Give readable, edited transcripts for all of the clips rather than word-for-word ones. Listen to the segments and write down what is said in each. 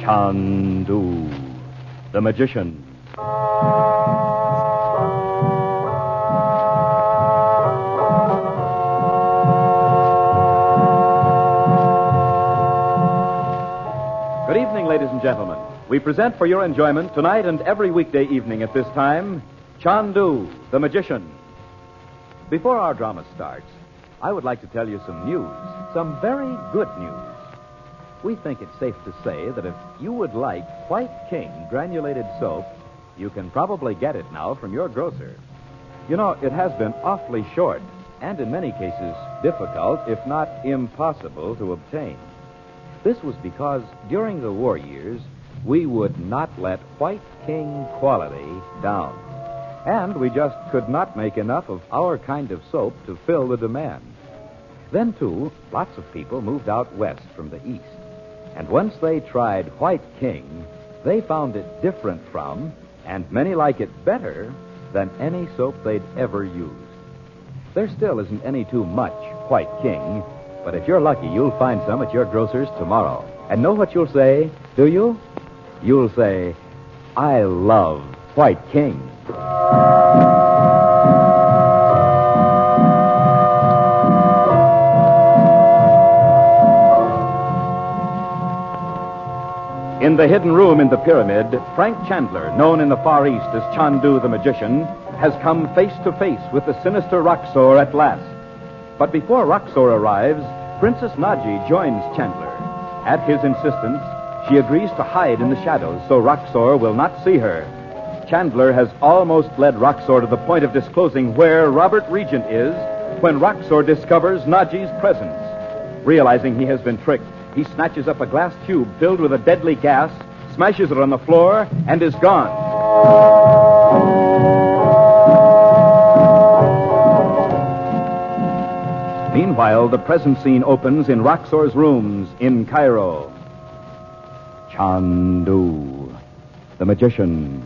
Chandu, the magician. Good evening, ladies and gentlemen. We present for your enjoyment tonight and every weekday evening at this time, Chandu, the magician. Before our drama starts, I would like to tell you some news, some very good news. We think it's safe to say that if you would like White King granulated soap, you can probably get it now from your grocer. You know, it has been awfully short and in many cases difficult, if not impossible, to obtain. This was because during the war years, we would not let White King quality down. And we just could not make enough of our kind of soap to fill the demand. Then, too, lots of people moved out west from the east. And once they tried White King, they found it different from, and many like it better, than any soap they'd ever used. There still isn't any too much White King, but if you're lucky, you'll find some at your grocer's tomorrow. And know what you'll say, do you? You'll say, I love White King. In the hidden room in the pyramid, Frank Chandler, known in the Far East as Chandu the magician, has come face to face with the sinister Roxor at last. But before Roxor arrives, Princess Naji joins Chandler. At his insistence, she agrees to hide in the shadows so Roxor will not see her. Chandler has almost led Roxor to the point of disclosing where Robert Regent is when Roxor discovers Naji's presence. Realizing he has been tricked, he snatches up a glass tube filled with a deadly gas, smashes it on the floor, and is gone. Meanwhile, the present scene opens in Roxor's rooms in Cairo. Chandu, the magician.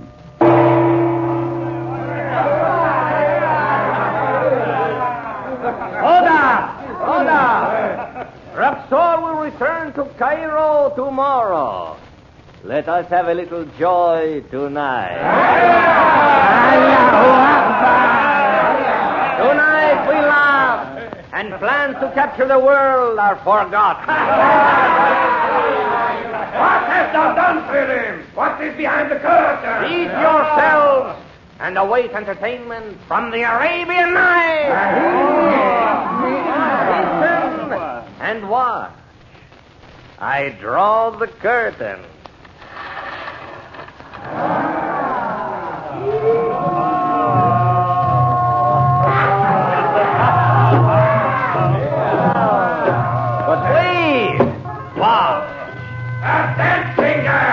Roxor will return to Cairo tomorrow. Let us have a little joy tonight. Tonight we laugh, and plans to capture the world are forgotten. What hast thou done, Philip? What is behind the curtain? Eat yourselves and await entertainment from the Arabian Nights. Listen and watch. I draw the curtain. But wait! Wow! A dead finger!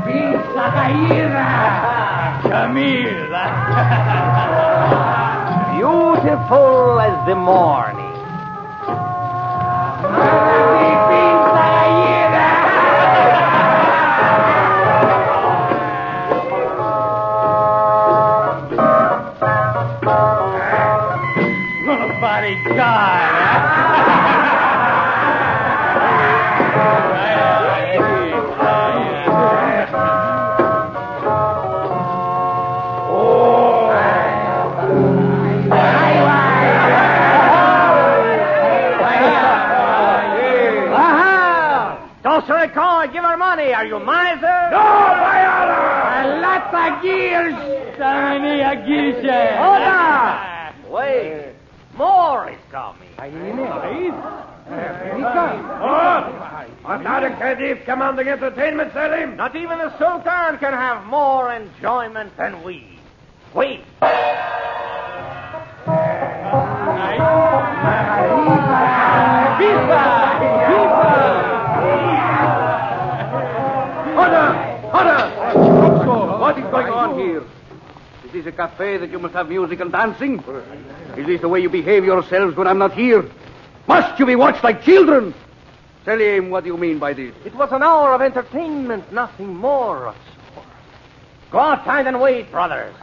Beautiful as the morning. Give her money. Are you miser? No, by Allah! Hold on. Wait. More is coming. Was not a Khadif commanding entertainment, Selim? Not even the Sultan can have more enjoyment than we. Wait. What is going on here? Is this a cafe that you must have music and dancing? Is this the way you behave yourselves when I'm not here? Must you be watched like children? Selim, what do you mean by this? It was an hour of entertainment, nothing more. Go outside and wait, brothers.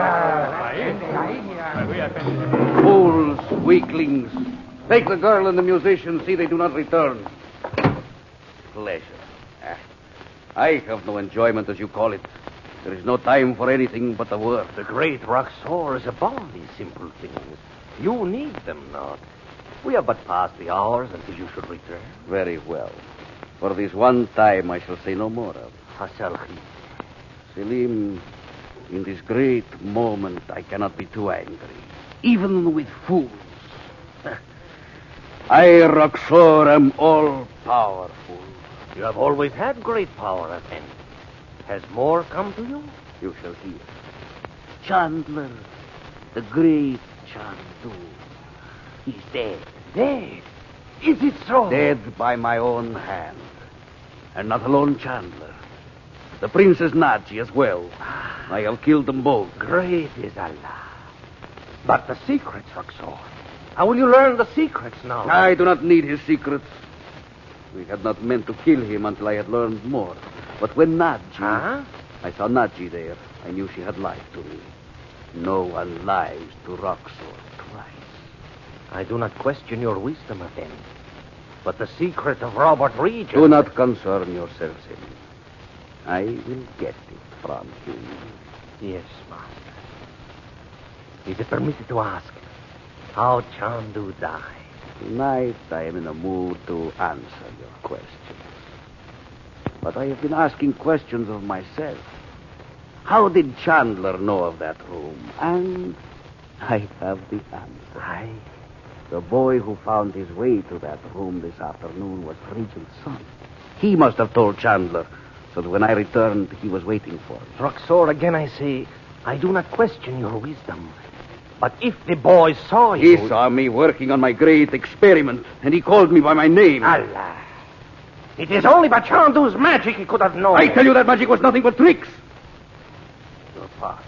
Fools, weaklings. Take the girl and the musician, see they do not return. Pleasure. I have no enjoyment, as you call it. There is no time for anything but the work. The great Roxor is above these simple things. You need them not. We have but passed the hours until you should return. Very well. For this one time, I shall say no more of. Hasalchi. Selim, in this great moment, I cannot be too angry. Even with fools. I, Roxor, am all-powerful. You have always had great power, Effendi. Has more come to you? You shall hear. Chandler, the great Chandu, he's dead. Dead? Is it so? Dead by my own hand. And not alone Chandler. The Princess Naji as well. I have killed them both. Great is Allah. But the secrets, Roxor. How will you learn the secrets now? I do not need his secrets. We had not meant to kill him until I had learned more. But when Naji... Huh? I saw Naji there. I knew she had lied to me. No one lies to Roxor twice. I do not question your wisdom, Effendi. But the secret of Robert Regent... Do not concern yourself, Selim. I will get it from him. Yes, master. Is it permitted to ask how Chandu died? Tonight I am in a mood to answer your questions. But I have been asking questions of myself. How did Chandler know of that room? And I have the answer. The boy who found his way to that room this afternoon was Regent's son. He must have told Chandler, so that when I returned, he was waiting for me. Roxor, again I say, I do not question your wisdom. But if the boy saw you... He saw me working on my great experiment, and he called me by my name. Allah. It is only by Chandu's magic he could have known. I tell you that magic was nothing but tricks. Your pardon.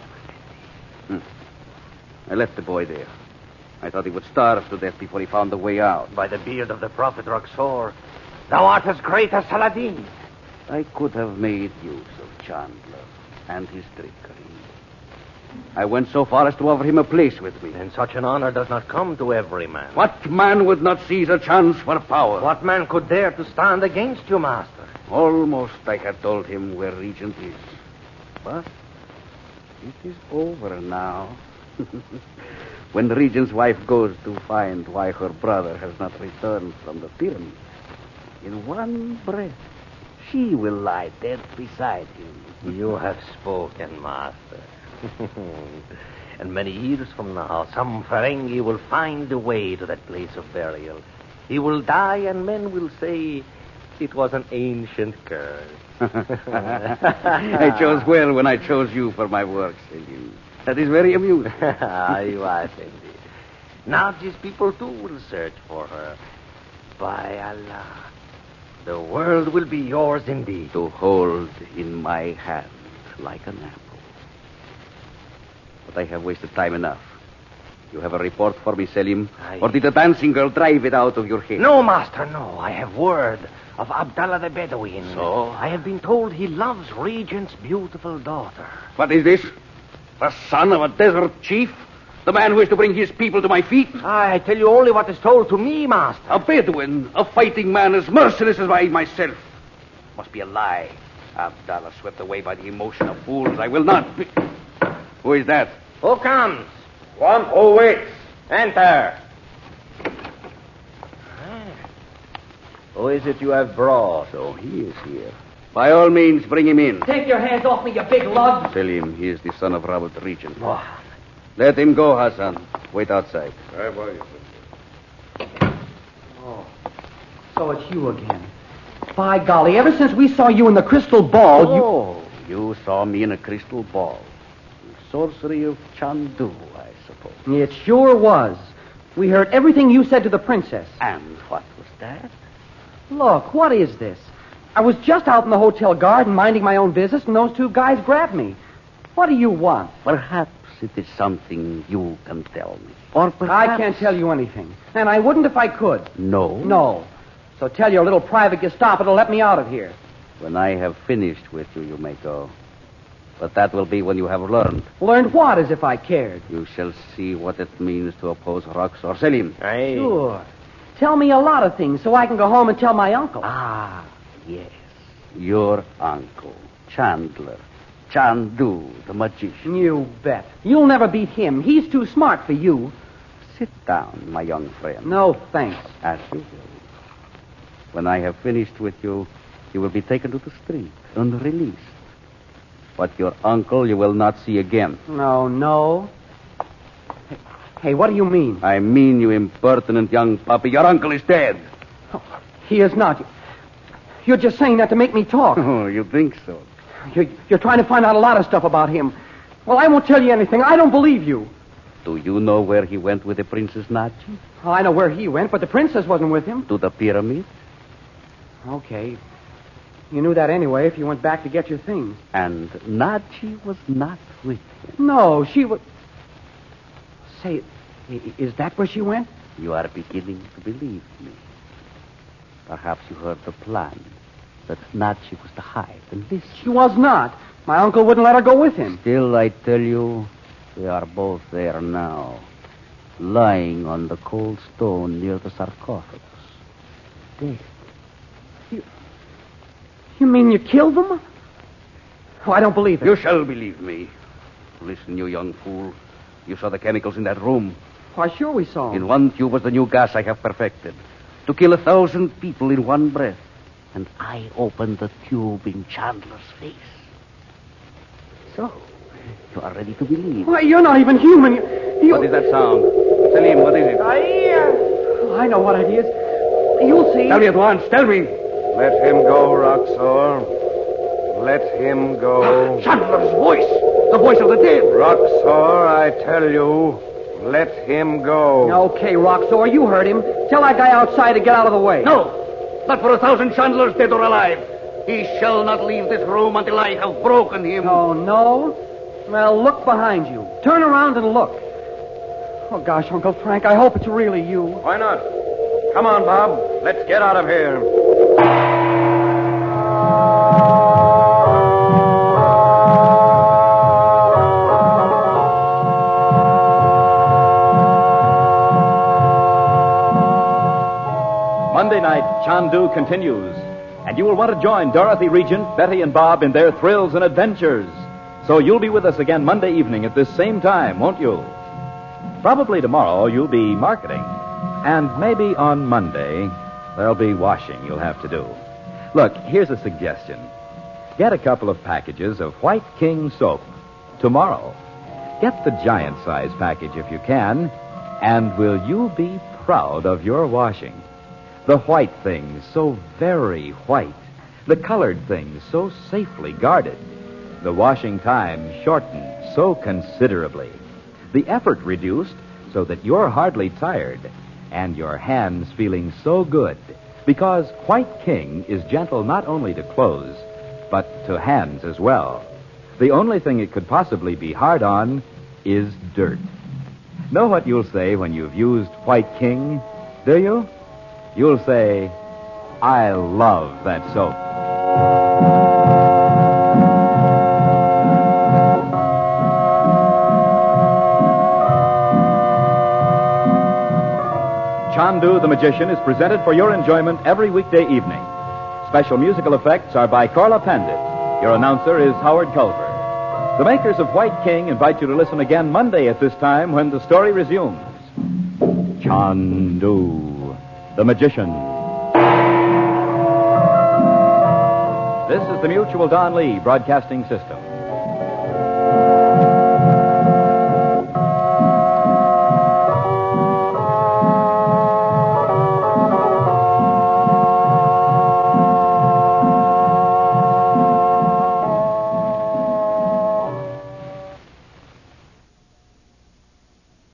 I left the boy there. I thought he would starve to death before he found the way out. By the beard of the Prophet Roxor, thou art as great as Saladin. I could have made use of Chandler and his trickery. I went so far as to offer him a place with me. And such an honor does not come to every man. What man would not seize a chance for power? What man could dare to stand against you, master? Almost I had told him where Regent is. But it is over now. When the Regent's wife goes to find why her brother has not returned from the pyramid, in one breath, she will lie dead beside him. You have spoken, master. And many years from now, some Ferengi will find the way to that place of burial. He will die, and men will say it was an ancient curse. I chose well when I chose you for my work, Selim. That is very amusing. You are, Fendi. Now these people, too, will search for her. By Allah, the world will be yours indeed. To hold in my hand like an apple. But I have wasted time enough. You have a report for me, Selim? Or did the dancing girl drive it out of your head? No, master, no. I have word of Abdallah the Bedouin. So? I have been told he loves Regent's beautiful daughter. What is this? The son of a desert chief? The man who is to bring his people to my feet? I tell you only what is told to me, master. A Bedouin, a fighting man as merciless as I myself. Must be a lie. Abdallah swept away by the emotion of fools. I will not be... Who is that? Who comes? One who waits. Enter. Who is it you have brought? So he is here. By all means, bring him in. Take your hands off me, you big lug. Selim, he is the son of Robert Regent. Oh. Let him go, Hassan. Wait outside. Oh, so it's you again. By golly, ever since we saw you in the crystal ball, Oh, you saw me in a crystal ball. The sorcery of Chandu, I suppose. It sure was. We heard everything you said to the princess. And what was that? Look, what is this? I was just out in the hotel garden minding my own business, and those two guys grabbed me. What do you want? Perhaps it is something you can tell me. Or perhaps... I can't tell you anything. And I wouldn't if I could. No? No. So tell your little private Gestapo to let me out of here. When I have finished with you, you may go. But that will be when you have learned. Learned what, as if I cared? You shall see what it means to oppose Roxor. Selim. Aye. Sure. Tell me a lot of things so I can go home and tell my uncle. Ah, yes. Your uncle, Chandler. Chandu, the magician. You bet. You'll never beat him. He's too smart for you. Sit down, my young friend. No, thanks. As you will. When I have finished with you, you will be taken to the street and released. But your uncle you will not see again. No. Hey, what do you mean? I mean, you impertinent young puppy, your uncle is dead. Oh, he is not. You're just saying that to make me talk. Oh, you think so? You're trying to find out a lot of stuff about him. Well, I won't tell you anything. I don't believe you. Do you know where he went with the Princess Nachi? Oh, I know where he went, but the princess wasn't with him. To the pyramid. Okay. You knew that anyway if you went back to get your things. And Nachi was not with him. No, she was... Say, is that where she went? You are beginning to believe me. Perhaps you heard the plan. That Nachi was to hide and listen. She was not. My uncle wouldn't let her go with him. Still, I tell you, they are both there now. Lying on the cold stone near the sarcophagus. Dead. You mean you killed them? Oh, I don't believe it. You shall believe me. Listen, you young fool. You saw the chemicals in that room. Why, sure we saw them. In one tube was the new gas I have perfected. To kill 1,000 people in one breath. And I opened the tube in Chandler's face. So, you are ready to believe. Why, you're not even human. What is that sound? Salim, what is it? Oh, I know what it is. You'll see. Tell me at once. Tell me. Let him go, Roxor. Let him go. Chandler's voice. The voice of the dead. Roxor, I tell you, let him go. Okay, Roxor, you heard him. Tell that guy outside to get out of the way. No. Not for 1,000 Chandlers, dead or alive. He shall not leave this room until I have broken him. Oh, no? Well, look behind you. Turn around and look. Oh, gosh, Uncle Frank, I hope it's really you. Why not? Come on, Bob. Let's get out of here. Monday night, Chandu continues, and you will want to join Dorothy Regent, Betty, and Bob in their thrills and adventures. So you'll be with us again Monday evening at this same time, won't you? Probably tomorrow you'll be marketing, and maybe on Monday there'll be washing you'll have to do. Look, here's a suggestion. Get a couple of packages of White King soap tomorrow. Get the giant-size package if you can, and will you be proud of your washing? The white things so very white. The colored things so safely guarded. The washing time shortened so considerably. The effort reduced so that you're hardly tired. And your hands feeling so good. Because White King is gentle not only to clothes, but to hands as well. The only thing it could possibly be hard on is dirt. Know what you'll say when you've used White King, do you? You'll say, I love that soap. Chandu the Magician is presented for your enjoyment every weekday evening. Special musical effects are by Carla Pandit. Your announcer is Howard Culver. The makers of White King invite you to listen again Monday at this time when the story resumes. Chandu the Magician. This is the Mutual Don Lee Broadcasting System.